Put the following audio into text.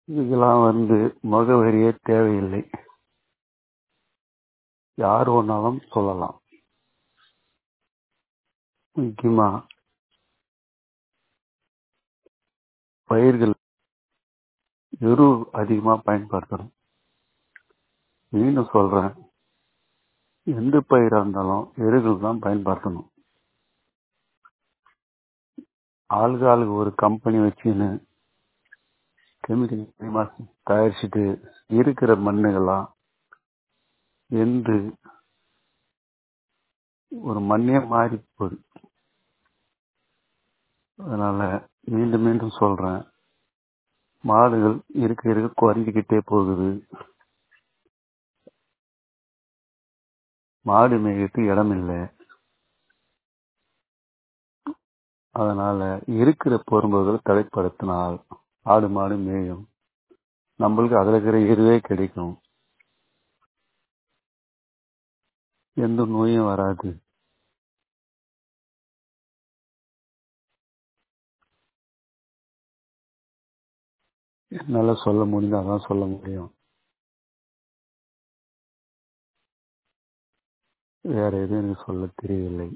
இதுக்கெல்லாம் முகவரியே தேவையில்லை. யார் வேணாலும் சொல்லலாம். முக்கியமா பயிர்கள் எரு அதிகமா பயன்படுத்தணும். மீண்டும் சொல்றேன், எந்த பயிரா இருந்தாலும் எருகள் தான் பயன்படுத்தணும். ஆளுக்கு ஒரு கம்பெனி வச்சுன்னு கெமிக்கல் தயாரிச்சுட்டு இருக்கிற மண்ணுகள்லாம் எந்த ஒரு மண்ணே மாறி போகுது. அதனால மீண்டும் மீண்டும் சொல்றேன், மாடுகள் இருக்க குறைஞ்சிக்கிட்டே போகுது. மாடு மேய்க்கு இடம் இல்லை. அதனால இருக்கிற பொறும்புகள் தடைப்படுத்தினால் ஆடு மாடு மேயும். நம்மளுக்கு அதுல இருக்கிற எருவே கிடைக்கும். எந்த நோயும் வராது. என்னால சொல்ல முடிஞ்சு அதான் சொல்ல முடியும். வேற எதுவும் எனக்கு சொல்ல தெரியவில்லை.